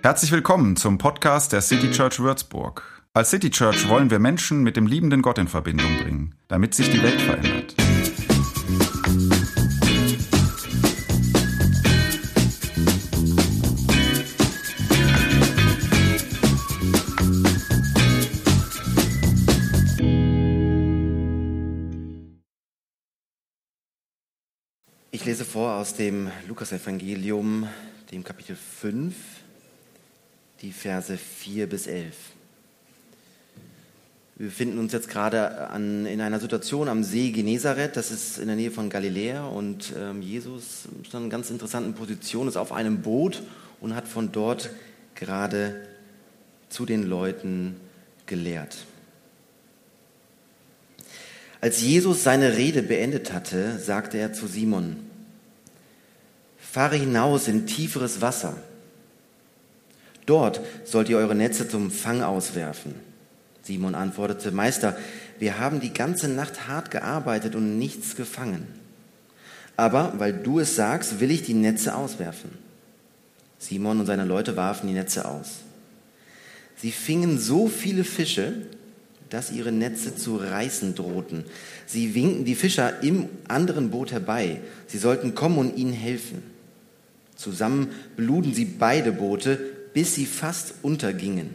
Herzlich willkommen zum Podcast der City Church Würzburg. Als City Church wollen wir Menschen mit dem liebenden Gott in Verbindung bringen, damit sich die Welt verändert. Ich lese vor aus dem Lukas-Evangelium, dem Kapitel 5, die Verse 4 bis 11. Wir befinden uns jetzt gerade in einer Situation am See Genezareth, das ist in der Nähe von Galiläa, und Jesus ist in einer ganz interessanten Position, ist auf einem Boot und hat von dort gerade zu den Leuten gelehrt. Als Jesus seine Rede beendet hatte, sagte er zu Simon: Fahre hinaus in tieferes Wasser. Dort sollt ihr eure Netze zum Fang auswerfen. Simon antwortete: Meister, wir haben die ganze Nacht hart gearbeitet und nichts gefangen. Aber weil du es sagst, will ich die Netze auswerfen. Simon und seine Leute warfen die Netze aus. Sie fingen so viele Fische, dass ihre Netze zu reißen drohten. Sie winkten die Fischer im anderen Boot herbei. Sie sollten kommen und ihnen helfen. Zusammen beluden sie beide Boote, bis sie fast untergingen.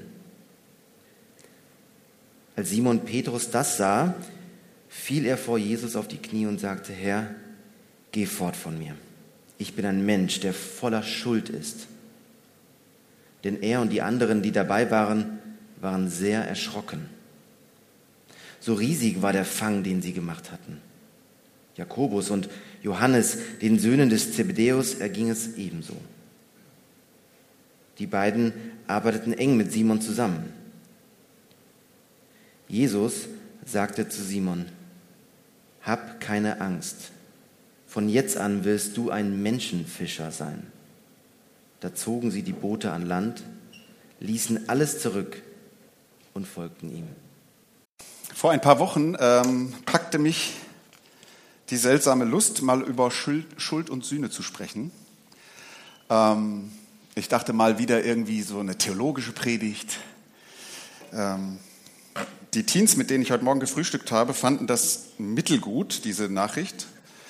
Als Simon Petrus das sah, fiel er vor Jesus auf die Knie und sagte: Herr, geh fort von mir. Ich bin ein Mensch, der voller Schuld ist. Denn er und die anderen, die dabei waren, waren sehr erschrocken. So riesig war der Fang, den sie gemacht hatten. Jakobus und Johannes, den Söhnen des Zebedäus, erging es ebenso. Die beiden arbeiteten eng mit Simon zusammen. Jesus sagte zu Simon: Hab keine Angst. Von jetzt an wirst du ein Menschenfischer sein. Da zogen sie die Boote an Land, ließen alles zurück und folgten ihm. Vor ein paar Wochen packte mich die seltsame Lust, mal über Schuld und Sühne zu sprechen. Ich dachte mal wieder irgendwie so eine theologische Predigt. Die Teens, mit denen ich heute Morgen gefrühstückt habe, fanden das mittelgut, diese Nachricht.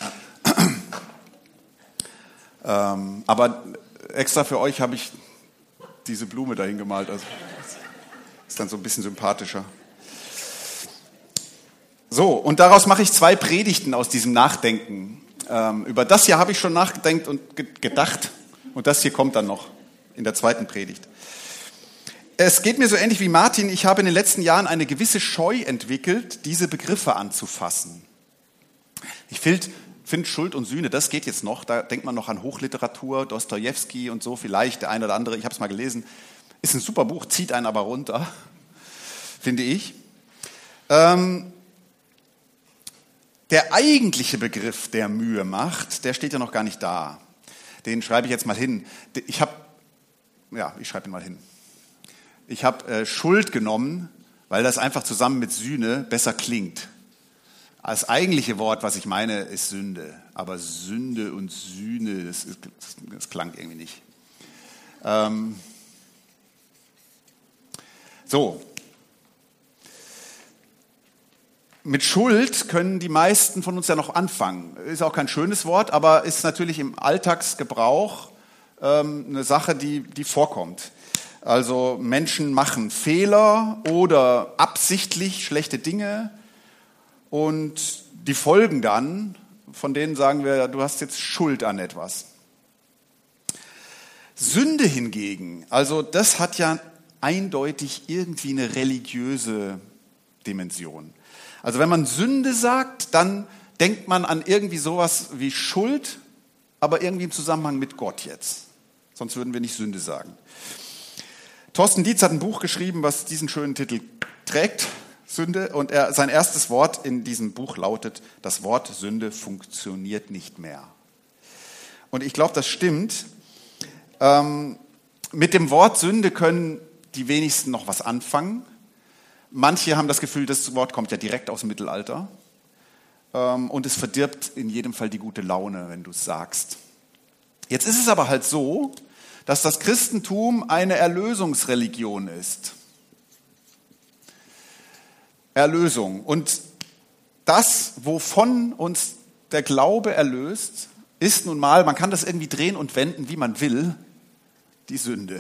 Aber extra für euch habe ich diese Blume dahin gemalt. Also ist dann so ein bisschen sympathischer. So, und daraus mache ich 2 Predigten aus diesem Nachdenken. Über das hier habe ich schon nachgedacht und gedacht, und das hier kommt dann noch in der 2. Predigt. Es geht mir so ähnlich wie Martin. Ich habe in den letzten Jahren eine gewisse Scheu entwickelt, diese Begriffe anzufassen. Ich finde Schuld und Sühne, das geht jetzt noch. Da denkt man noch an Hochliteratur, Dostojewski und so, vielleicht der eine oder andere. Ich habe es mal gelesen. Ist ein super Buch, zieht einen aber runter, finde ich. Der eigentliche Begriff, der Mühe macht, der steht ja noch gar nicht da. Den schreibe ich jetzt mal hin. Ich schreibe ihn mal hin. Ich habe Schuld genommen, weil das einfach zusammen mit Sühne besser klingt. Das eigentliche Wort, was ich meine, ist Sünde. Aber Sünde und Sühne, das klang irgendwie nicht. Mit Schuld können die meisten von uns ja noch anfangen. Ist auch kein schönes Wort, aber ist natürlich im Alltagsgebrauch eine Sache, die vorkommt. Also Menschen machen Fehler oder absichtlich schlechte Dinge und die Folgen dann, von denen sagen wir, du hast jetzt Schuld an etwas. Sünde hingegen, also das hat ja eindeutig irgendwie eine religiöse Dimension. Also wenn man Sünde sagt, dann denkt man an irgendwie sowas wie Schuld, aber irgendwie im Zusammenhang mit Gott jetzt. Sonst würden wir nicht Sünde sagen. Thorsten Dietz hat ein Buch geschrieben, was diesen schönen Titel trägt, Sünde. Und sein erstes Wort in diesem Buch lautet: Das Wort Sünde funktioniert nicht mehr. Und ich glaube, das stimmt. Mit dem Wort Sünde können die wenigsten noch was anfangen. Manche haben das Gefühl, das Wort kommt ja direkt aus dem Mittelalter. Und es verdirbt in jedem Fall die gute Laune, wenn du es sagst. Jetzt ist es aber halt so, dass das Christentum eine Erlösungsreligion ist. Erlösung. Und das, wovon uns der Glaube erlöst, ist nun mal, man kann das irgendwie drehen und wenden, wie man will, die Sünde.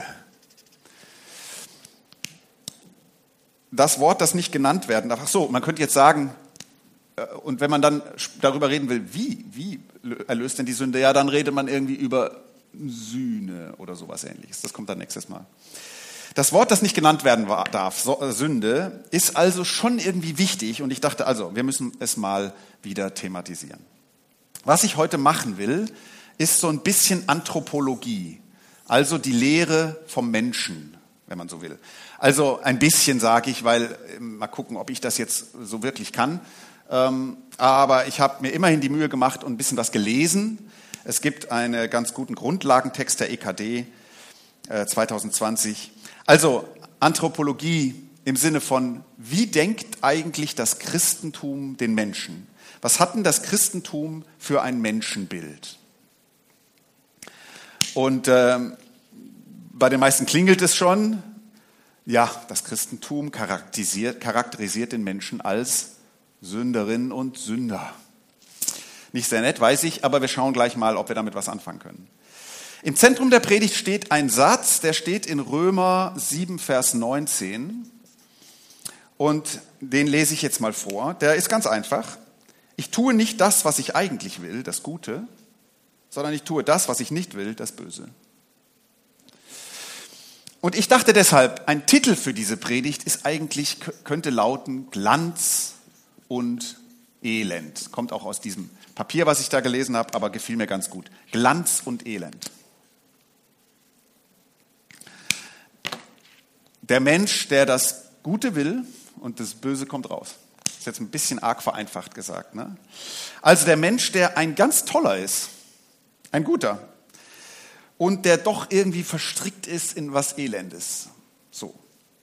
Das Wort, das nicht genannt werden darf. Ach so, man könnte jetzt sagen, und wenn man dann darüber reden will, wie erlöst denn die Sünde, ja, dann redet man irgendwie über Sühne oder sowas Ähnliches. Das kommt dann nächstes Mal. Das Wort, das nicht genannt werden darf, Sünde, ist also schon irgendwie wichtig und ich dachte also, wir müssen es mal wieder thematisieren. Was ich heute machen will, ist so ein bisschen Anthropologie, also die Lehre vom Menschen, wenn man so will. Also ein bisschen sage ich, weil mal gucken, ob ich das jetzt so wirklich kann. Aber ich habe mir immerhin die Mühe gemacht und ein bisschen was gelesen. Es gibt einen ganz guten Grundlagentext der EKD 2020. Also Anthropologie im Sinne von, wie denkt eigentlich das Christentum den Menschen? Was hat denn das Christentum für ein Menschenbild? Und bei den meisten klingelt es schon. Ja, das Christentum charakterisiert den Menschen als Sünderinnen und Sünder. Nicht sehr nett, weiß ich, aber wir schauen gleich mal, ob wir damit was anfangen können. Im Zentrum der Predigt steht ein Satz, der steht in Römer 7, Vers 19. Und den lese ich jetzt mal vor. Der ist ganz einfach. Ich tue nicht das, was ich eigentlich will, das Gute, sondern ich tue das, was ich nicht will, das Böse. Und ich dachte deshalb, ein Titel für diese Predigt ist eigentlich, könnte lauten Glanz und Elend. Kommt auch aus diesem Papier, was ich da gelesen habe, aber gefiel mir ganz gut. Glanz und Elend. Der Mensch, der das Gute will und das Böse kommt raus. Das ist jetzt ein bisschen arg vereinfacht gesagt, ne? Also der Mensch, der ein ganz toller ist, ein guter, und der doch irgendwie verstrickt ist in was Elendes. So.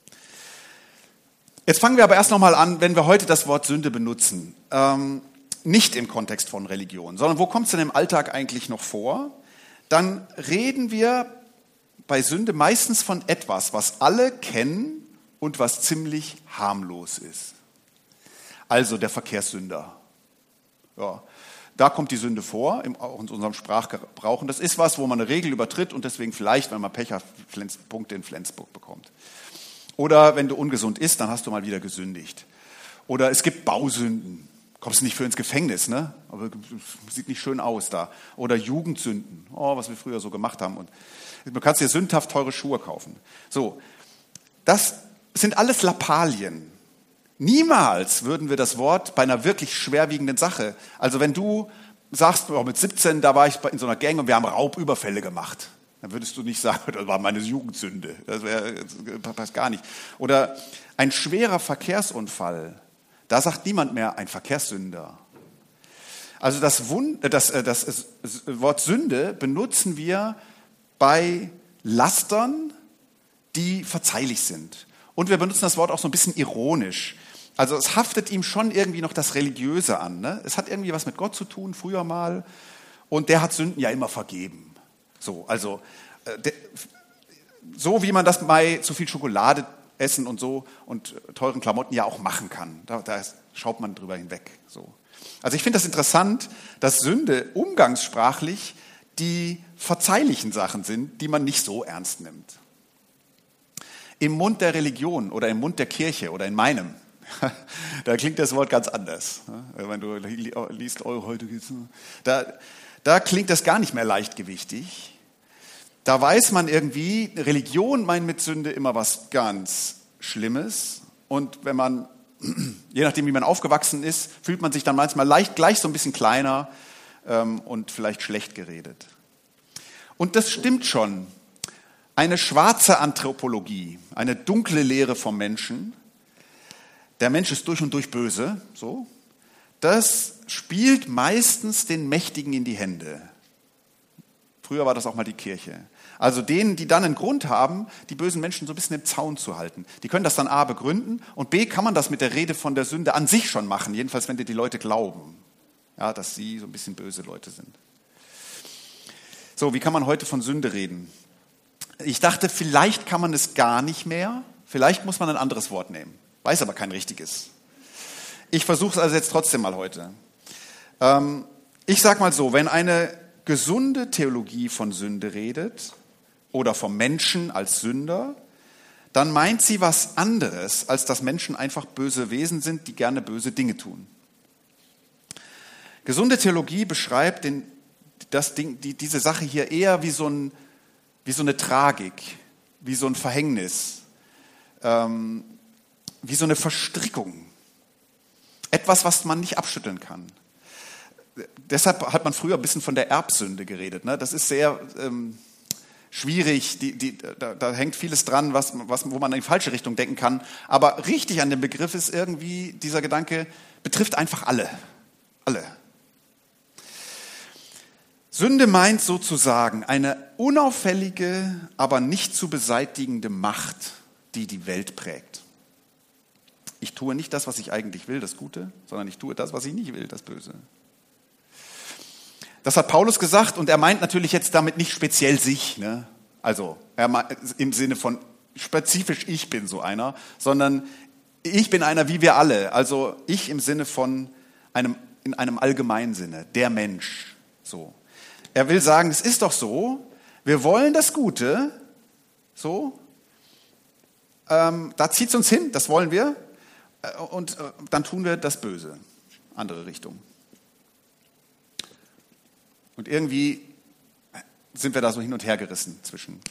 Jetzt fangen wir aber erst nochmal an, wenn wir heute das Wort Sünde benutzen. Nicht im Kontext von Religion, sondern wo kommt es denn im Alltag eigentlich noch vor? Dann reden wir bei Sünde meistens von etwas, was alle kennen und was ziemlich harmlos ist. Also der Verkehrssünder. Ja, da kommt die Sünde vor, auch in unserem Sprachgebrauch. Und das ist was, wo man eine Regel übertritt und deswegen vielleicht, wenn man Pech hat, Punkte in Flensburg bekommt. Oder wenn du ungesund isst, dann hast du mal wieder gesündigt. Oder es gibt Bausünden. Kommst du nicht für ins Gefängnis, ne? Aber sieht nicht schön aus da. Oder Jugendsünden. Oh, was wir früher so gemacht haben. Und du kannst dir sündhaft teure Schuhe kaufen. So, das sind alles Lappalien. Niemals würden wir das Wort bei einer wirklich schwerwiegenden Sache, also wenn du sagst, oh, mit 17, da war ich in so einer Gang und wir haben Raubüberfälle gemacht, dann würdest du nicht sagen, das war meine Jugendsünde. Das passt gar nicht. Oder ein schwerer Verkehrsunfall, da sagt niemand mehr ein Verkehrssünder. Also das Wort Sünde benutzen wir bei Lastern, die verzeihlich sind. Und wir benutzen das Wort auch so ein bisschen ironisch. Also es haftet ihm schon irgendwie noch das Religiöse an. Ne? Es hat irgendwie was mit Gott zu tun, früher mal. Und der hat Sünden ja immer vergeben. So, also so wie man das bei zu viel Schokolade essen und so und teuren Klamotten ja auch machen kann. Da schaut man drüber hinweg. So. Also ich finde das interessant, dass Sünde umgangssprachlich die verzeihlichen Sachen sind, die man nicht so ernst nimmt. Im Mund der Religion oder im Mund der Kirche oder in meinem, da klingt das Wort ganz anders. Wenn du liest, heute geht's, da klingt das gar nicht mehr leichtgewichtig. Da weiß man irgendwie, Religion meint mit Sünde immer was ganz Schlimmes. Und wenn man, je nachdem wie man aufgewachsen ist, fühlt man sich dann manchmal gleich so ein bisschen kleiner und vielleicht schlecht geredet. Und das stimmt schon. Eine schwarze Anthropologie, eine dunkle Lehre vom Menschen, der Mensch ist durch und durch böse, so, das spielt meistens den Mächtigen in die Hände. Früher war das auch mal die Kirche. Also denen, die dann einen Grund haben, die bösen Menschen so ein bisschen im Zaun zu halten. Die können das dann A begründen und B kann man das mit der Rede von der Sünde an sich schon machen, jedenfalls wenn die Leute glauben, ja, dass sie so ein bisschen böse Leute sind. So, wie kann man heute von Sünde reden? Ich dachte, vielleicht kann man es gar nicht mehr. Vielleicht muss man ein anderes Wort nehmen. Weiß aber kein richtiges. Ich versuche es also jetzt trotzdem mal heute. Ich sage mal so, wenn eine gesunde Theologie von Sünde redet oder vom Menschen als Sünder, dann meint sie was anderes, als dass Menschen einfach böse Wesen sind, die gerne böse Dinge tun. Gesunde Theologie beschreibt diese Sache hier eher wie so eine Tragik, wie so ein Verhängnis, wie so eine Verstrickung. Etwas, was man nicht abschütteln kann. Deshalb hat man früher ein bisschen von der Erbsünde geredet. Ne? Das ist sehr schwierig, da hängt vieles dran, wo man in die falsche Richtung denken kann. Aber richtig an dem Begriff ist irgendwie, dieser Gedanke betrifft einfach alle. Alle. Sünde meint sozusagen eine unauffällige, aber nicht zu beseitigende Macht, die die Welt prägt. Ich tue nicht das, was ich eigentlich will, das Gute, sondern ich tue das, was ich nicht will, das Böse. Das hat Paulus gesagt und er meint natürlich jetzt damit nicht speziell sich, ne? Also im Sinne von spezifisch ich bin so einer, sondern ich bin einer wie wir alle. Also ich im Sinne von in einem allgemeinen Sinne, der Mensch. So. Er will sagen, es ist doch so, wir wollen das Gute, so, da zieht es uns hin, das wollen wir, und dann tun wir das Böse, andere Richtung. Und irgendwie sind wir da so hin und her gerissen zwischen.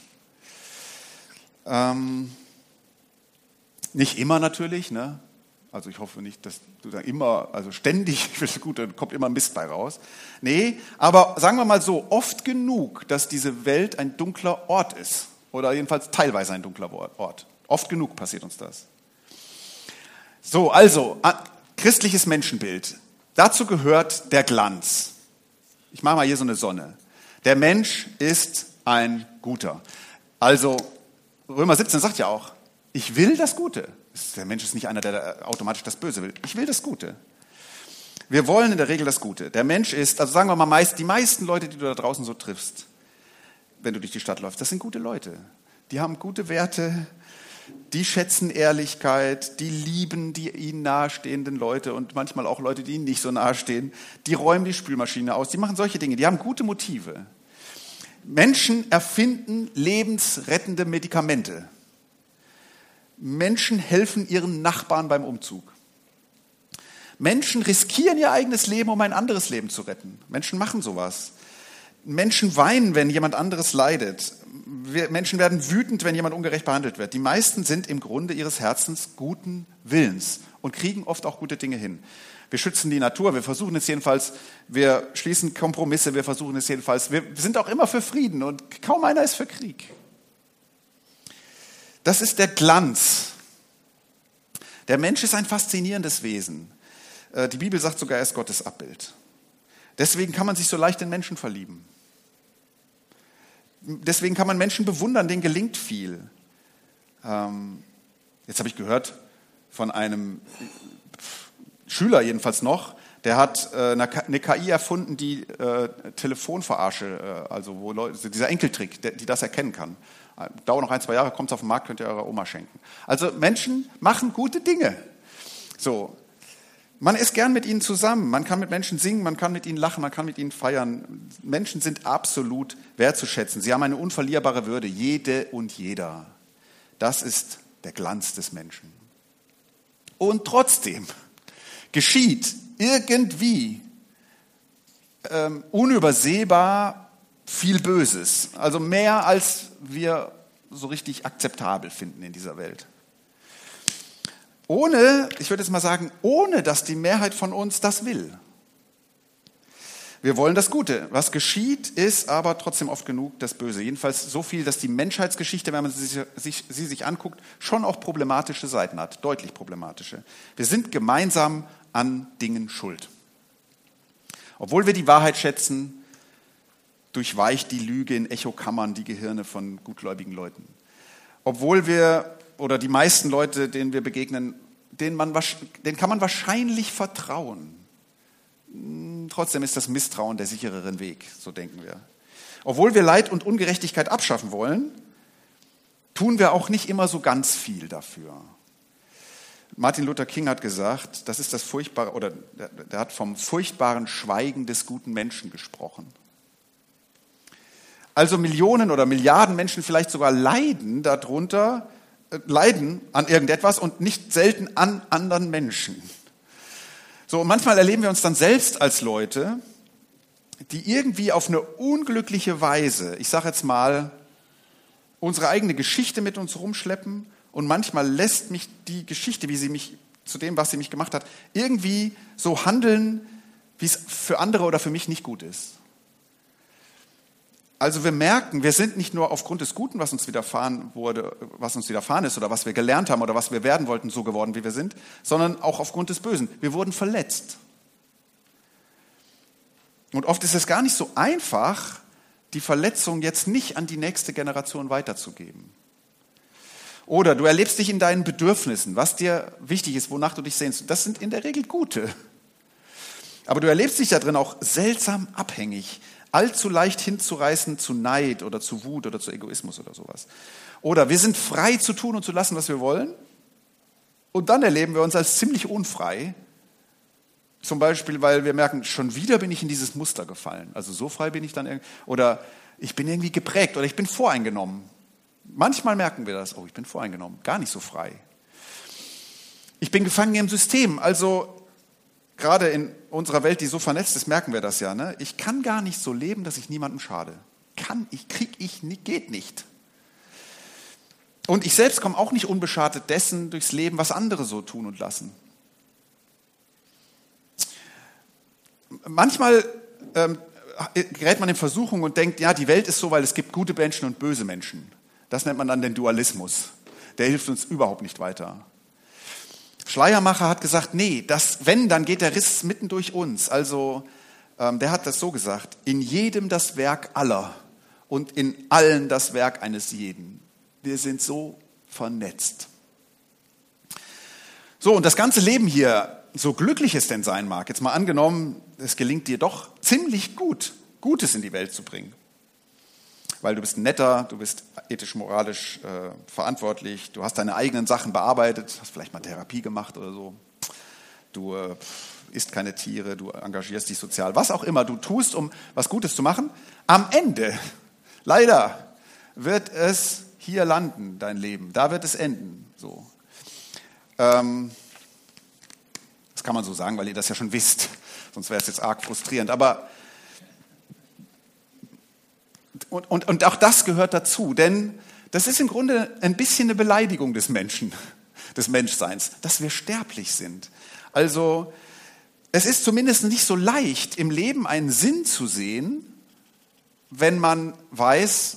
Nicht immer natürlich, ne? Also ich hoffe nicht, dass du da immer, also ständig für das Gute, kommt immer Mist bei raus. Nee, aber sagen wir mal so, oft genug, dass diese Welt ein dunkler Ort ist. Oder jedenfalls teilweise ein dunkler Ort. Oft genug passiert uns das. So, also, christliches Menschenbild. Dazu gehört der Glanz. Ich mache mal hier so eine Sonne. Der Mensch ist ein Guter. Also, Römer 17 sagt ja auch, ich will das Gute. Der Mensch ist nicht einer, der automatisch das Böse will. Ich will das Gute. Wir wollen in der Regel das Gute. Der Mensch ist, also sagen wir mal, die meisten Leute, die du da draußen so triffst, wenn du durch die Stadt läufst, das sind gute Leute. Die haben gute Werte, die schätzen Ehrlichkeit, die lieben die ihnen nahestehenden Leute und manchmal auch Leute, die ihnen nicht so nahestehen. Die räumen die Spülmaschine aus, die machen solche Dinge, die haben gute Motive. Menschen erfinden lebensrettende Medikamente. Menschen helfen ihren Nachbarn beim Umzug. Menschen riskieren ihr eigenes Leben, um ein anderes Leben zu retten. Menschen machen sowas. Menschen weinen, wenn jemand anderes leidet. Menschen werden wütend, wenn jemand ungerecht behandelt wird. Die meisten sind im Grunde ihres Herzens guten Willens und kriegen oft auch gute Dinge hin. Wir schützen die Natur, wir versuchen es jedenfalls, wir schließen Kompromisse, wir versuchen es jedenfalls. Wir sind auch immer für Frieden und kaum einer ist für Krieg. Das ist der Glanz. Der Mensch ist ein faszinierendes Wesen. Die Bibel sagt sogar, er ist Gottes Abbild. Deswegen kann man sich so leicht in Menschen verlieben. Deswegen kann man Menschen bewundern, denen gelingt viel. Jetzt habe ich gehört von einem Schüler jedenfalls noch, der hat eine KI erfunden, die Telefonverarsche, also wo Leute, dieser Enkeltrick, die das erkennen kann. Dauert noch 1-2 Jahre, kommt es auf den Markt, könnt ihr eurer Oma schenken. Also Menschen machen gute Dinge. So. Man ist gern mit ihnen zusammen, man kann mit Menschen singen, man kann mit ihnen lachen, man kann mit ihnen feiern. Menschen sind absolut wertzuschätzen. Sie haben eine unverlierbare Würde, jede und jeder. Das ist der Glanz des Menschen. Und trotzdem geschieht irgendwie unübersehbar viel Böses. Also mehr, als wir so richtig akzeptabel finden in dieser Welt. Ich würde jetzt mal sagen, ohne dass die Mehrheit von uns das will. Wir wollen das Gute. Was geschieht, ist aber trotzdem oft genug das Böse. Jedenfalls so viel, dass die Menschheitsgeschichte, wenn man sie sich anguckt, schon auch problematische Seiten hat, deutlich problematische. Wir sind gemeinsam an Dingen schuld. Obwohl wir die Wahrheit schätzen, durchweicht die Lüge in Echokammern die Gehirne von gutgläubigen Leuten. Obwohl wir, oder die meisten Leute, denen wir begegnen, denen kann man wahrscheinlich vertrauen. Trotzdem ist das Misstrauen der sicherere Weg, so denken wir. Obwohl wir Leid und Ungerechtigkeit abschaffen wollen, tun wir auch nicht immer so ganz viel dafür. Martin Luther King hat gesagt, das ist das furchtbare, oder der hat vom furchtbaren Schweigen des guten Menschen gesprochen. Also Millionen oder Milliarden Menschen vielleicht sogar leiden darunter, leiden an irgendetwas und nicht selten an anderen Menschen. So, und manchmal erleben wir uns dann selbst als Leute, die irgendwie auf eine unglückliche Weise, ich sage jetzt mal, unsere eigene Geschichte mit uns rumschleppen, und manchmal lässt mich die Geschichte, wie sie mich zu dem, was sie mich gemacht hat, irgendwie so handeln, wie es für andere oder für mich nicht gut ist. Also wir merken, wir sind nicht nur aufgrund des Guten, was uns widerfahren wurde, was uns widerfahren ist oder was wir gelernt haben oder was wir werden wollten, so geworden, wie wir sind, sondern auch aufgrund des Bösen. Wir wurden verletzt. Und oft ist es gar nicht so einfach, die Verletzung jetzt nicht an die nächste Generation weiterzugeben. Oder du erlebst dich in deinen Bedürfnissen, was dir wichtig ist, wonach du dich sehnst. Das sind in der Regel gute. Aber du erlebst dich da drin auch seltsam abhängig, allzu leicht hinzureißen zu Neid oder zu Wut oder zu Egoismus oder sowas. Oder wir sind frei zu tun und zu lassen, was wir wollen. Und dann erleben wir uns als ziemlich unfrei. Zum Beispiel, weil wir merken, schon wieder bin ich in dieses Muster gefallen. Also so frei bin ich dann irgendwie. Oder ich bin irgendwie geprägt oder ich bin voreingenommen. Manchmal merken wir das, oh, ich bin voreingenommen, gar nicht so frei. Ich bin gefangen im System, also gerade in unserer Welt, die so vernetzt ist, merken wir das ja. Ne? Ich kann gar nicht so leben, dass ich niemandem schade. Geht nicht. Und ich selbst komme auch nicht unbeschadet dessen durchs Leben, was andere so tun und lassen. Manchmal gerät man in Versuchung und denkt, ja, die Welt ist so, weil es gibt gute Menschen und böse Menschen. Das nennt man dann den Dualismus. Der hilft uns überhaupt nicht weiter. Schleiermacher hat gesagt, nee, dann geht der Riss mitten durch uns. Also der hat das so gesagt, in jedem das Werk aller und in allen das Werk eines jeden. Wir sind so vernetzt. So, und das ganze Leben hier, so glücklich es denn sein mag, jetzt mal angenommen, es gelingt dir doch ziemlich gut, Gutes in die Welt zu bringen. Weil du bist netter, du bist ethisch, moralisch verantwortlich, du hast deine eigenen Sachen bearbeitet, hast vielleicht mal Therapie gemacht oder so. Du isst keine Tiere, du engagierst dich sozial, was auch immer du tust, um was Gutes zu machen. Am Ende, leider, wird es hier landen, dein Leben. Da wird es enden. So. Das kann man so sagen, weil ihr das ja schon wisst. Sonst wäre es jetzt arg frustrierend. Aber Und auch das gehört dazu, denn das ist im Grunde ein bisschen eine Beleidigung des Menschen, des Menschseins, dass wir sterblich sind. Also es ist zumindest nicht so leicht, im Leben einen Sinn zu sehen, wenn man weiß,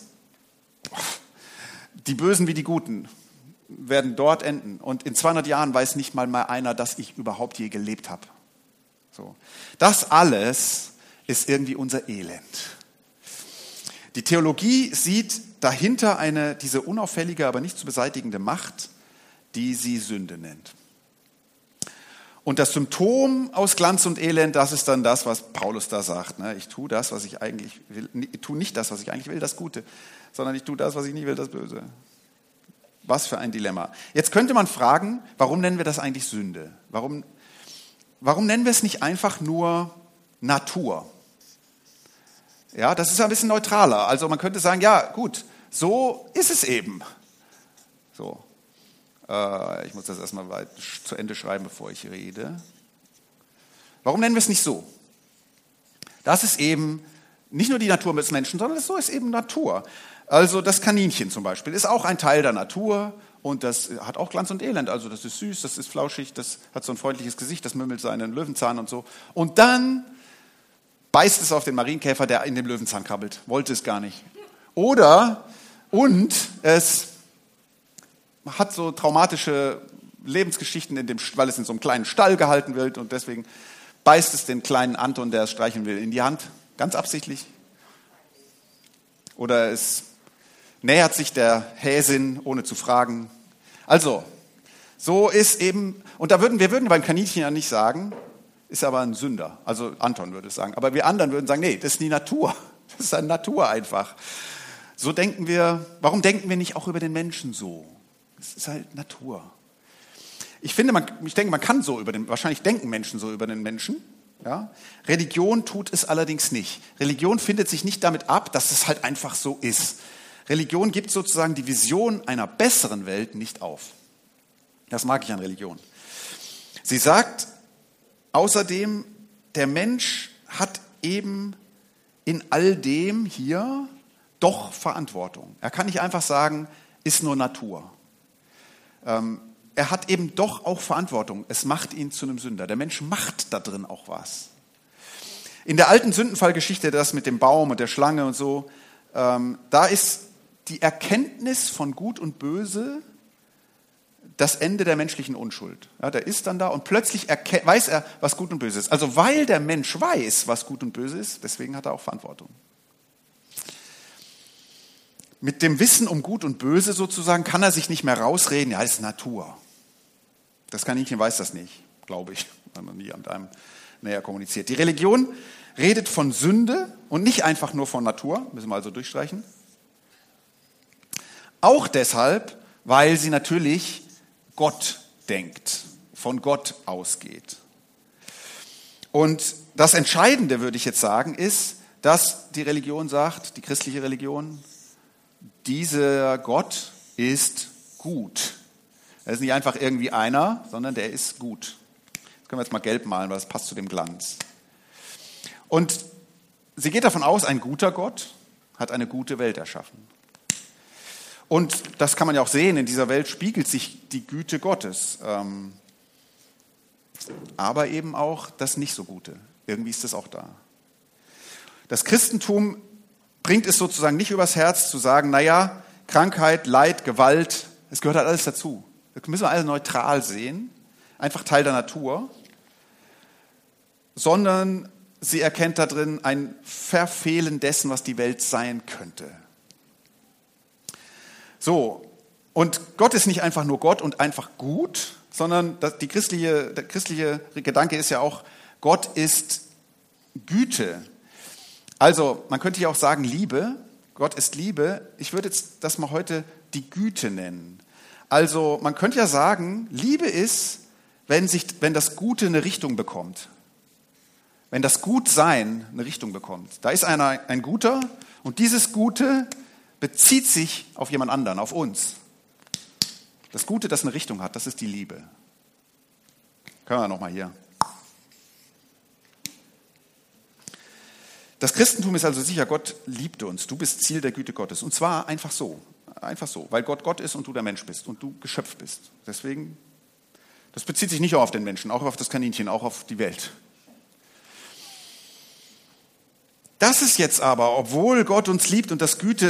die Bösen wie die Guten werden dort enden. Und in 200 Jahren weiß nicht mal einer, dass ich überhaupt je gelebt habe. So. Das alles ist irgendwie unser Elend. Die Theologie sieht dahinter diese unauffällige, aber nicht zu beseitigende Macht, die sie Sünde nennt. Und das Symptom aus Glanz und Elend, das ist dann das, was Paulus da sagt. Ich tue das, was ich eigentlich will. Ich tue nicht das, was ich eigentlich will, das Gute, sondern ich tue das, was ich nie will, das Böse. Was für ein Dilemma. Jetzt könnte man fragen, warum nennen wir das eigentlich Sünde? Warum nennen wir es nicht einfach nur Natur? Ja, das ist ein bisschen neutraler. Also man könnte sagen, ja gut, so ist es eben. So, ich muss das erstmal zu Ende schreiben, bevor ich rede. Warum nennen wir es nicht so? Das ist eben nicht nur die Natur des Menschen, sondern so ist eben Natur. Also das Kaninchen zum Beispiel ist auch ein Teil der Natur und das hat auch Glanz und Elend. Also das ist süß, das ist flauschig, das hat so ein freundliches Gesicht, das mümmelt seinen Löwenzahn und so. Und dann beißt es auf den Marienkäfer, der in dem Löwenzahn krabbelt. Wollte es gar nicht. Und es hat so traumatische Lebensgeschichten, weil es in so einem kleinen Stall gehalten wird und deswegen beißt es den kleinen Anton, der es streicheln will, in die Hand. Ganz absichtlich. Oder es nähert sich der Häsin, ohne zu fragen. Also, so ist eben, und wir würden beim Kaninchen ja nicht sagen, ist aber ein Sünder. Also Anton würde es sagen. Aber wir anderen würden sagen, nee, das ist die Natur. Das ist eine Natur einfach. warum denken wir nicht auch über den Menschen so? Das ist halt Natur. Ich denke, man kann wahrscheinlich denken Menschen so über den Menschen. Ja? Religion tut es allerdings nicht. Religion findet sich nicht damit ab, dass es halt einfach so ist. Religion gibt sozusagen die Vision einer besseren Welt nicht auf. Das mag ich an Religion. Sie sagt außerdem, der Mensch hat eben in all dem hier doch Verantwortung. Er kann nicht einfach sagen, ist nur Natur. Er hat eben doch auch Verantwortung. Es macht ihn zu einem Sünder. Der Mensch macht da drin auch was. In der alten Sündenfallgeschichte, das mit dem Baum und der Schlange und so, da ist die Erkenntnis von Gut und Böse das Ende der menschlichen Unschuld. Ja, der ist dann da und plötzlich weiß er, was Gut und Böse ist. Also weil der Mensch weiß, was Gut und Böse ist, deswegen hat er auch Verantwortung. Mit dem Wissen um Gut und Böse sozusagen kann er sich nicht mehr rausreden, ja, das ist Natur. Das Kaninchen weiß das nicht, glaube ich, wenn man nie mit einem näher kommuniziert. Die Religion redet von Sünde und nicht einfach nur von Natur, müssen wir also durchstreichen. Auch deshalb, weil sie natürlich Gott denkt, von Gott ausgeht. Und das Entscheidende, würde ich jetzt sagen, ist, dass die Religion sagt, die christliche Religion, dieser Gott ist gut. Er ist nicht einfach irgendwie einer, sondern der ist gut. Das können wir jetzt mal gelb malen, weil das passt zu dem Glanz. Und sie geht davon aus, ein guter Gott hat eine gute Welt erschaffen. Und das kann man ja auch sehen, in dieser Welt spiegelt sich die Güte Gottes. Aber eben auch das Nicht-so-Gute. Irgendwie ist das auch da. Das Christentum bringt es sozusagen nicht übers Herz zu sagen, naja, Krankheit, Leid, Gewalt, es gehört halt alles dazu. Das müssen wir alle neutral sehen, einfach Teil der Natur. Sondern sie erkennt da drin ein Verfehlen dessen, was die Welt sein könnte. So, und Gott ist nicht einfach nur Gott und einfach gut, sondern der christliche Gedanke ist ja auch, Gott ist Güte. Also, man könnte ja auch sagen Liebe, Gott ist Liebe. Ich würde jetzt das mal heute die Güte nennen. Also, man könnte ja sagen, Liebe ist, wenn das Gute eine Richtung bekommt. Wenn das Gutsein eine Richtung bekommt. Da ist einer ein Guter und dieses Gute bezieht sich auf jemand anderen, auf uns. Das Gute, das eine Richtung hat, das ist die Liebe. Können wir nochmal hier. Das Christentum ist also sicher, Gott liebt uns. Du bist Ziel der Güte Gottes. Und zwar einfach so, weil Gott Gott ist und du der Mensch bist und du Geschöpf bist. Deswegen, das bezieht sich nicht nur auf den Menschen, auch auf das Kaninchen, auch auf die Welt. Das ist jetzt aber, obwohl Gott uns liebt und das Ziel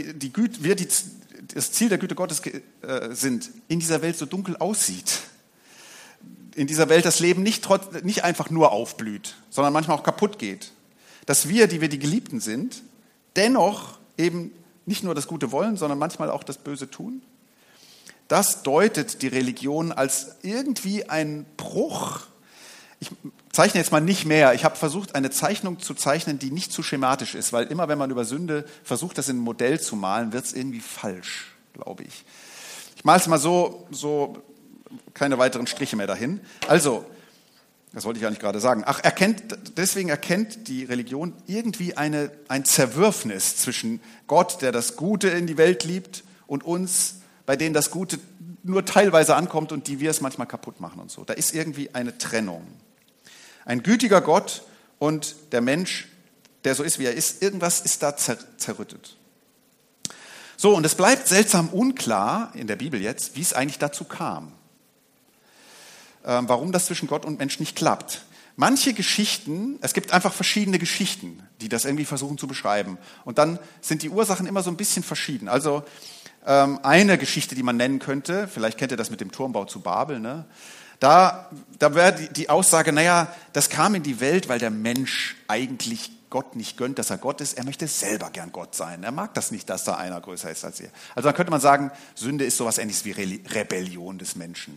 der Güte Gottes sind, in dieser Welt so dunkel aussieht. In dieser Welt das Leben nicht einfach nur aufblüht, sondern manchmal auch kaputt geht. Dass wir, die Geliebten sind, dennoch eben nicht nur das Gute wollen, sondern manchmal auch das Böse tun. Das deutet die Religion als irgendwie ein Bruch. Ich zeichne jetzt mal nicht mehr. Ich habe versucht, eine Zeichnung zu zeichnen, die nicht zu schematisch ist, weil immer, wenn man über Sünde versucht, das in ein Modell zu malen, wird es irgendwie falsch, glaube ich. Ich male es mal so keine weiteren Striche mehr dahin. Also, das wollte ich eigentlich gerade sagen. Deswegen erkennt die Religion irgendwie ein Zerwürfnis zwischen Gott, der das Gute in die Welt liebt, und uns, bei denen das Gute nur teilweise ankommt und die wir es manchmal kaputt machen und so. Da ist irgendwie eine Trennung. Ein gütiger Gott und der Mensch, der so ist, wie er ist, irgendwas ist da zerrüttet. So, und es bleibt seltsam unklar in der Bibel jetzt, wie es eigentlich dazu kam. Warum das zwischen Gott und Mensch nicht klappt. Manche Geschichten, es gibt einfach verschiedene Geschichten, die das irgendwie versuchen zu beschreiben. Und dann sind die Ursachen immer so ein bisschen verschieden. Also eine Geschichte, die man nennen könnte, vielleicht kennt ihr das mit dem Turmbau zu Babel, ne? Da wäre die Aussage, naja, das kam in die Welt, weil der Mensch eigentlich Gott nicht gönnt, dass er Gott ist. Er möchte selber gern Gott sein. Er mag das nicht, dass da einer größer ist als er. Also dann könnte man sagen, Sünde ist sowas Ähnliches wie Rebellion des Menschen.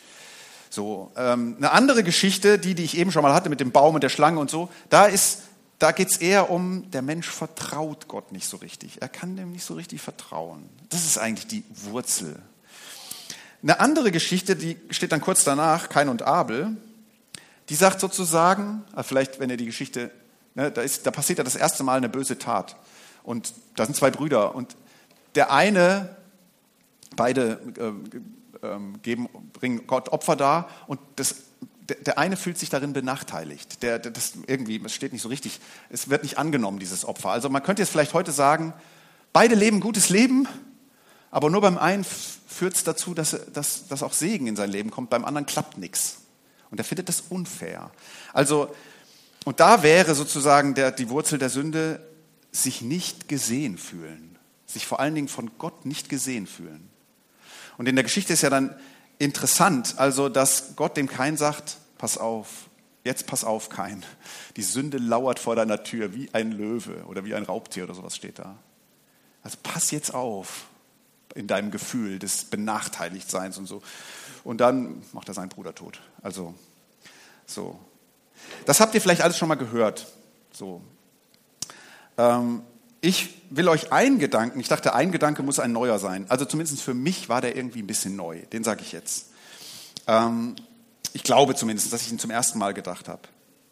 So, eine andere Geschichte, die ich eben schon mal hatte mit dem Baum und der Schlange und so, da ist da geht es eher um, der Mensch vertraut Gott nicht so richtig. Er kann dem nicht so richtig vertrauen. Das ist eigentlich die Wurzel. Eine andere Geschichte, die steht dann kurz danach, Kain und Abel, die sagt sozusagen, vielleicht wenn ihr die Geschichte, da passiert ja das erste Mal eine böse Tat. Und da sind zwei Brüder und der eine, beide bringen Gott Opfer dar und der eine fühlt sich darin benachteiligt. Es steht nicht so richtig, es wird nicht angenommen, dieses Opfer. Also man könnte jetzt vielleicht heute sagen, beide leben ein gutes Leben, aber nur beim einen führt es dazu, dass auch Segen in sein Leben kommt, beim anderen klappt nichts. Und er findet das unfair. Also, und da wäre sozusagen die Wurzel der Sünde, sich nicht gesehen fühlen. Sich vor allen Dingen von Gott nicht gesehen fühlen. Und in der Geschichte ist ja dann interessant, also dass Gott dem Kain sagt, pass auf, jetzt pass auf, Kain. Die Sünde lauert vor deiner Tür wie ein Löwe oder wie ein Raubtier oder sowas steht da. Also pass jetzt auf in deinem Gefühl des Benachteiligtseins und so. Und dann macht er seinen Bruder tot. Also so. Das habt ihr vielleicht alles schon mal gehört. So. Ich will euch ich dachte, ein Gedanke muss ein neuer sein. Also zumindest für mich war der irgendwie ein bisschen neu. Den sage ich jetzt. Ich glaube zumindest, dass ich ihn zum ersten Mal gedacht habe.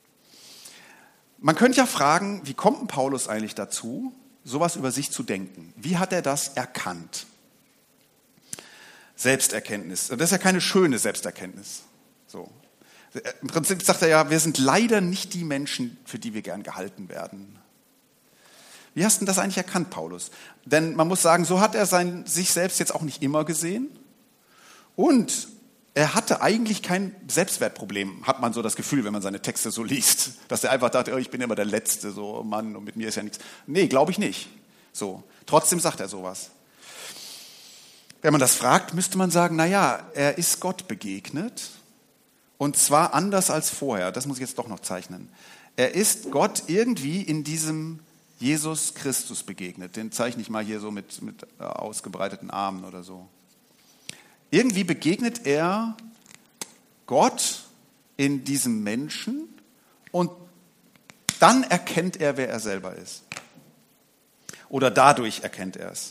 Man könnte ja fragen, wie kommt denn Paulus eigentlich dazu, sowas über sich zu denken? Wie hat er das erkannt? Selbsterkenntnis. Und das ist ja keine schöne Selbsterkenntnis. So. Im Prinzip sagt er ja, wir sind leider nicht die Menschen, für die wir gern gehalten werden. Wie hast du denn das eigentlich erkannt, Paulus? Denn man muss sagen, so hat er sich selbst jetzt auch nicht immer gesehen. Und er hatte eigentlich kein Selbstwertproblem, hat man so das Gefühl, wenn man seine Texte so liest. Dass er einfach dachte, ich bin immer der Letzte, so Mann, und mit mir ist ja nichts. Nee, glaube ich nicht. So. Trotzdem sagt er sowas. Wenn man das fragt, müsste man sagen, er ist Gott begegnet. Und zwar anders als vorher. Das muss ich jetzt doch noch zeichnen. Er ist Gott irgendwie in diesem Jesus Christus begegnet. Den zeichne ich mal hier so mit ausgebreiteten Armen oder so. Irgendwie begegnet er Gott in diesem Menschen und dann erkennt er, wer er selber ist. Oder dadurch erkennt er es.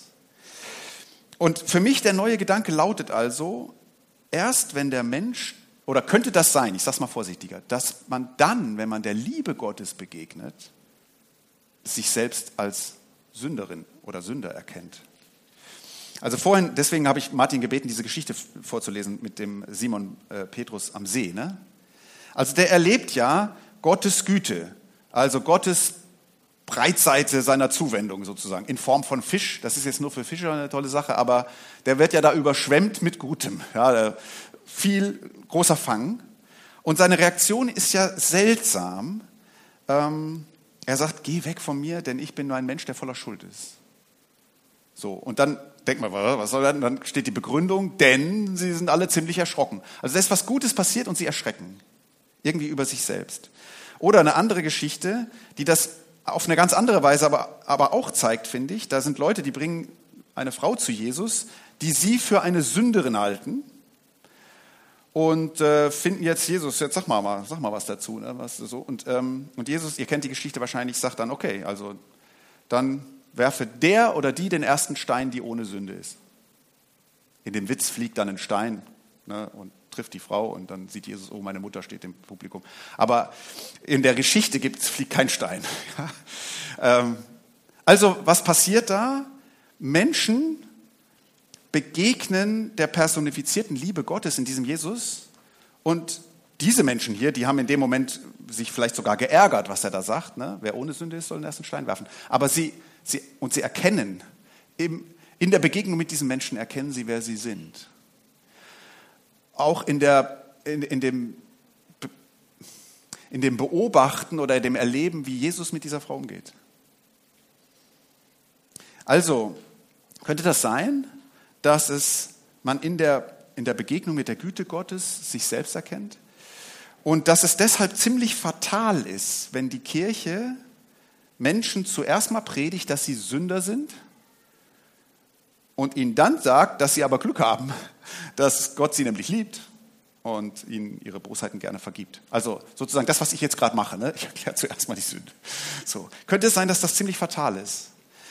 Und für mich der neue Gedanke lautet also, erst wenn der Mensch, oder könnte das sein, ich sage es mal vorsichtiger, dass man dann, wenn man der Liebe Gottes begegnet, sich selbst als Sünderin oder Sünder erkennt. Also vorhin, deswegen habe ich Martin gebeten, diese Geschichte vorzulesen mit dem Simon Petrus am See. Ne? Also der erlebt ja Gottes Güte, also Gottes Breitseite seiner Zuwendung sozusagen, in Form von Fisch. Das ist jetzt nur für Fischer eine tolle Sache, aber der wird ja da überschwemmt mit Gutem. Ja, viel großer Fang. Und seine Reaktion ist ja seltsam. Er sagt, geh weg von mir, denn ich bin nur ein Mensch, der voller Schuld ist. So, und dann denkt man, was soll das? Dann steht die Begründung, denn sie sind alle ziemlich erschrocken. Also da ist was Gutes passiert und sie erschrecken. Irgendwie über sich selbst. Oder eine andere Geschichte, die das auf eine ganz andere Weise aber auch zeigt, finde ich. Da sind Leute, die bringen eine Frau zu Jesus, die sie für eine Sünderin halten und finden jetzt Jesus, jetzt sag mal was dazu. Ne? Was so. Und Jesus, ihr kennt die Geschichte wahrscheinlich, sagt dann, okay, also dann werfe der oder die den ersten Stein, die ohne Sünde ist. In dem Witz fliegt dann ein Stein, ne, und trifft die Frau und dann sieht Jesus, oh, meine Mutter steht im Publikum. Aber in der Geschichte fliegt kein Stein. Also was passiert da? Menschen begegnen der personifizierten Liebe Gottes in diesem Jesus und diese Menschen hier, die haben in dem Moment sich vielleicht sogar geärgert, was er da sagt. Ne? Wer ohne Sünde ist, soll den ersten Stein werfen. Aber sie erkennen, in der Begegnung mit diesen Menschen erkennen sie, wer sie sind. Auch in dem Beobachten oder dem Erleben, wie Jesus mit dieser Frau umgeht. Also, könnte das sein, dass man in der Begegnung mit der Güte Gottes sich selbst erkennt? Und dass es deshalb ziemlich fatal ist, wenn die Kirche Menschen zuerst mal predigt, dass sie Sünder sind und ihnen dann sagt, dass sie aber Glück haben, dass Gott sie nämlich liebt und ihnen ihre Bosheiten gerne vergibt. Also sozusagen das, was ich jetzt gerade mache. Ne? Ich erkläre zuerst mal die Sünde. So. Könnte es sein, dass das ziemlich fatal ist?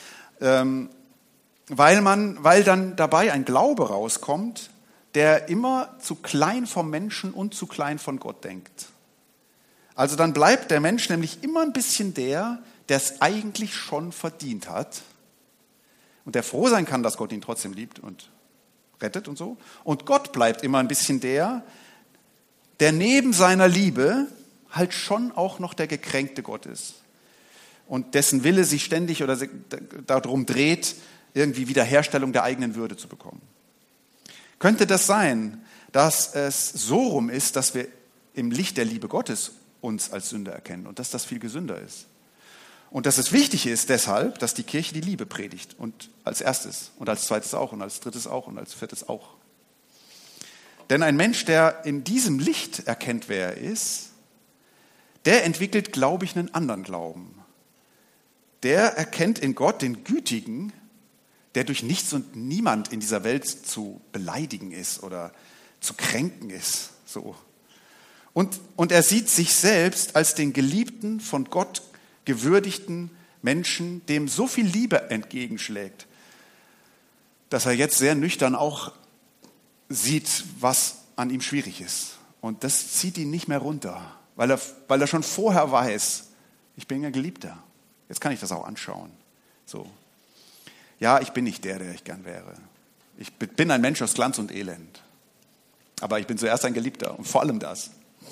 Weil dann dabei ein Glaube rauskommt, der immer zu klein vom Menschen und zu klein von Gott denkt. Also dann bleibt der Mensch nämlich immer ein bisschen der es eigentlich schon verdient hat und der froh sein kann, dass Gott ihn trotzdem liebt und rettet und so. Und Gott bleibt immer ein bisschen der neben seiner Liebe halt schon auch noch der gekränkte Gott ist und dessen Wille sich ständig oder darum dreht, irgendwie Wiederherstellung der eigenen Würde zu bekommen. Könnte das sein, dass es so rum ist, dass wir im Licht der Liebe Gottes uns als Sünder erkennen und dass das viel gesünder ist? Und dass es wichtig ist deshalb, dass die Kirche die Liebe predigt und als erstes und als zweites auch und als drittes auch und als viertes auch. Denn ein Mensch, der in diesem Licht erkennt, wer er ist, der entwickelt, glaube ich, einen anderen Glauben. Der erkennt in Gott den Gütigen, der durch nichts und niemand in dieser Welt zu beleidigen ist oder zu kränken ist. So. Und er sieht sich selbst als den geliebten, von Gott gewürdigten Menschen, dem so viel Liebe entgegenschlägt, dass er jetzt sehr nüchtern auch sieht, was an ihm schwierig ist. Und das zieht ihn nicht mehr runter, weil er schon vorher weiß, ich bin ja Geliebter. Jetzt kann ich das auch anschauen. So. Ja, ich bin nicht der ich gern wäre. Ich bin ein Mensch aus Glanz und Elend. Aber ich bin zuerst ein Geliebter und vor allem das.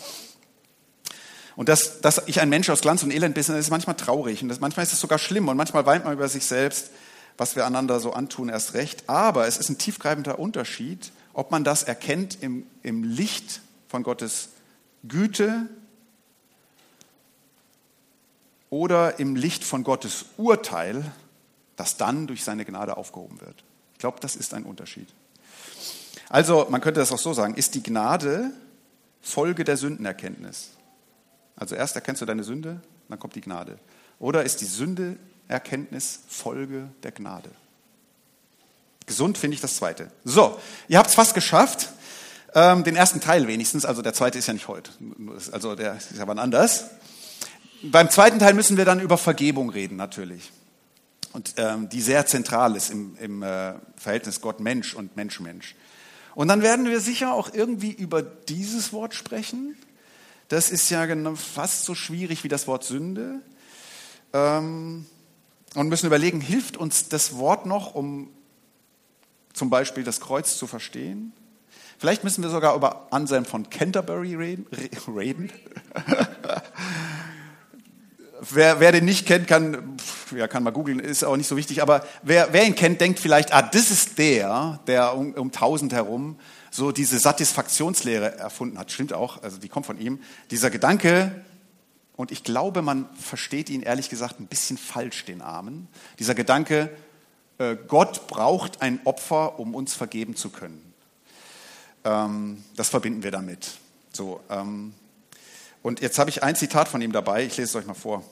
Und dass ich ein Mensch aus Glanz und Elend bin, das ist manchmal traurig und manchmal ist es sogar schlimm und manchmal weint man über sich selbst, was wir einander so antun, erst recht. Aber es ist ein tiefgreifender Unterschied, ob man das erkennt im Licht von Gottes Güte oder im Licht von Gottes Urteil, das dann durch seine Gnade aufgehoben wird. Ich glaube, das ist ein Unterschied. Also, man könnte das auch so sagen, ist die Gnade Folge der Sündenerkenntnis? Also erst erkennst du deine Sünde, dann kommt die Gnade. Oder ist die Sündeerkenntnis Folge der Gnade? Gesund finde ich das Zweite. So, ihr habt es fast geschafft. Den ersten Teil wenigstens, also der zweite ist ja nicht heute. Also der ist ja wann anders. Beim zweiten Teil müssen wir dann über Vergebung reden, natürlich. Und die sehr zentral ist im Verhältnis Gott-Mensch und Mensch-Mensch. Und dann werden wir sicher auch irgendwie über dieses Wort sprechen. Das ist ja fast so schwierig wie das Wort Sünde. Und müssen überlegen, hilft uns das Wort noch, um zum Beispiel das Kreuz zu verstehen? Vielleicht müssen wir sogar über Anselm von Canterbury reden. Wer den nicht kennt, kann mal googeln, ist auch nicht so wichtig. Aber wer ihn kennt, denkt vielleicht, das ist der um 1000 herum so diese Satisfaktionslehre erfunden hat. Stimmt auch, also die kommt von ihm. Dieser Gedanke, und ich glaube, man versteht ihn ehrlich gesagt ein bisschen falsch, den Armen. Dieser Gedanke, Gott braucht ein Opfer, um uns vergeben zu können. Das verbinden wir damit. So, und jetzt habe ich ein Zitat von ihm dabei, ich lese es euch mal vor.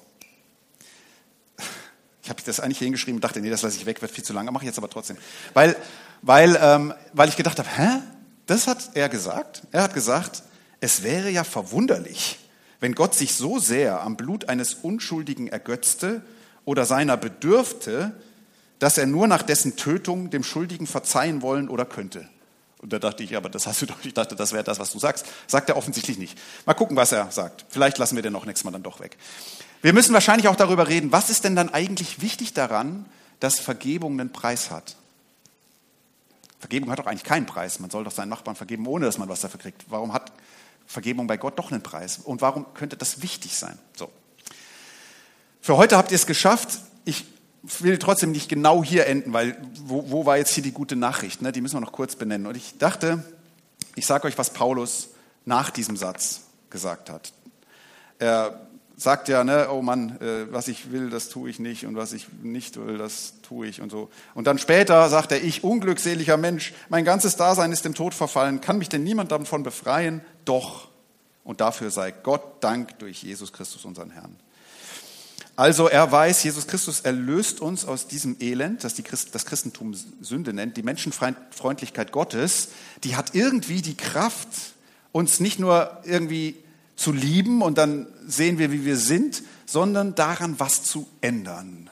Ich habe das eigentlich hier hingeschrieben und dachte, nee, das lasse ich weg, wird viel zu lang, mache ich jetzt aber trotzdem. Weil ich gedacht habe, das hat er gesagt. Er hat gesagt, es wäre ja verwunderlich, wenn Gott sich so sehr am Blut eines Unschuldigen ergötzte oder seiner bedürfte, dass er nur nach dessen Tötung dem Schuldigen verzeihen wollen oder könnte. Und da dachte ich, aber das hast du doch, ich dachte, das wäre das, was du sagst. Sagt er offensichtlich nicht. Mal gucken, was er sagt. Vielleicht lassen wir den noch nächstes Mal dann doch weg. Wir müssen wahrscheinlich auch darüber reden, was ist denn dann eigentlich wichtig daran, dass Vergebung einen Preis hat? Vergebung hat doch eigentlich keinen Preis. Man soll doch seinen Nachbarn vergeben, ohne dass man was dafür kriegt. Warum hat Vergebung bei Gott doch einen Preis? Und warum könnte das wichtig sein? So. Für heute habt ihr es geschafft. Ich will trotzdem nicht genau hier enden, weil wo war jetzt hier die gute Nachricht? Ne? Die müssen wir noch kurz benennen. Und ich dachte, ich sage euch, was Paulus nach diesem Satz gesagt hat. Er sagt ja, ne, oh Mann, was ich will, das tue ich nicht und was ich nicht will, das tue ich und so. Und dann später sagt er, ich, unglückseliger Mensch, mein ganzes Dasein ist dem Tod verfallen, kann mich denn niemand davon befreien? Doch. Und dafür sei Gott Dank durch Jesus Christus, unseren Herrn. Also er weiß, Jesus Christus erlöst uns aus diesem Elend, das das Christentum Sünde nennt. Die Menschenfreundlichkeit Gottes, die hat irgendwie die Kraft, uns nicht nur irgendwie zu lieben und dann sehen wir, wie wir sind, sondern daran was zu ändern.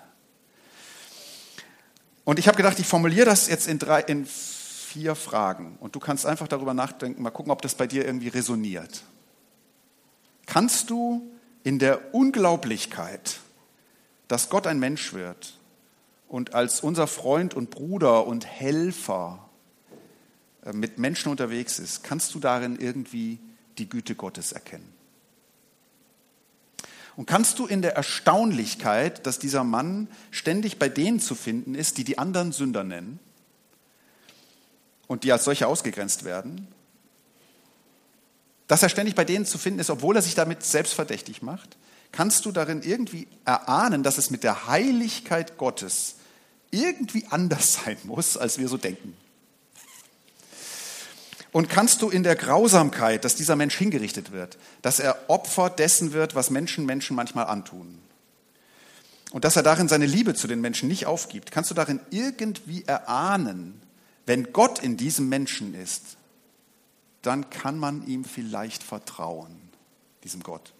Und ich habe gedacht, ich formuliere das jetzt in 4 Fragen und du kannst einfach darüber nachdenken, mal gucken, ob das bei dir irgendwie resoniert. Kannst du in der Unglaublichkeit, dass Gott ein Mensch wird und als unser Freund und Bruder und Helfer mit Menschen unterwegs ist, kannst du darin irgendwie die Güte Gottes erkennen? Und kannst du in der Erstaunlichkeit, dass dieser Mann ständig bei denen zu finden ist, die anderen Sünder nennen und die als solche ausgegrenzt werden, dass er ständig bei denen zu finden ist, obwohl er sich damit selbst verdächtig macht, kannst du darin irgendwie erahnen, dass es mit der Heiligkeit Gottes irgendwie anders sein muss, als wir so denken? Und kannst du in der Grausamkeit, dass dieser Mensch hingerichtet wird, dass er Opfer dessen wird, was Menschen manchmal antun, und dass er darin seine Liebe zu den Menschen nicht aufgibt, kannst du darin irgendwie erahnen, wenn Gott in diesem Menschen ist, dann kann man ihm vielleicht vertrauen, diesem Gott.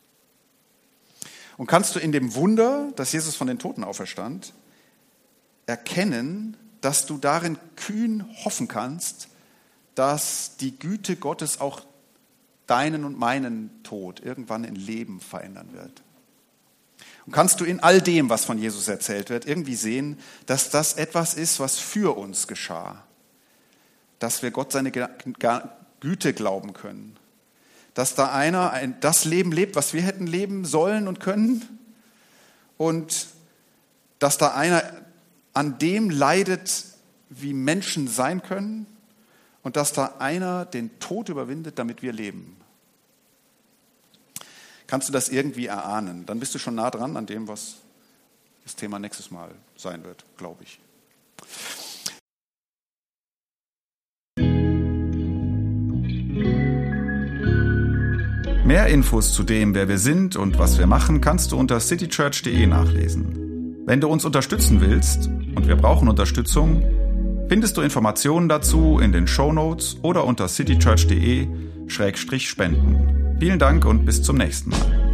Und kannst du in dem Wunder, dass Jesus von den Toten auferstand, erkennen, dass du darin kühn hoffen kannst, dass die Güte Gottes auch deinen und meinen Tod irgendwann in Leben verändern wird. Und kannst du in all dem, was von Jesus erzählt wird, irgendwie sehen, dass das etwas ist, was für uns geschah. Dass wir Gott seine Güte glauben können. Dass da einer das Leben lebt, was wir hätten leben sollen und können. Und dass da einer an dem leidet, wie Menschen sein können. Und dass da einer den Tod überwindet, damit wir leben. Kannst du das irgendwie erahnen? Dann bist du schon nah dran an dem, was das Thema nächstes Mal sein wird, glaube ich. Mehr Infos zu dem, wer wir sind und was wir machen, kannst du unter citychurch.de nachlesen. Wenn du uns unterstützen willst, und wir brauchen Unterstützung, findest du Informationen dazu in den Shownotes oder unter citychurch.de/spenden. Vielen Dank und bis zum nächsten Mal.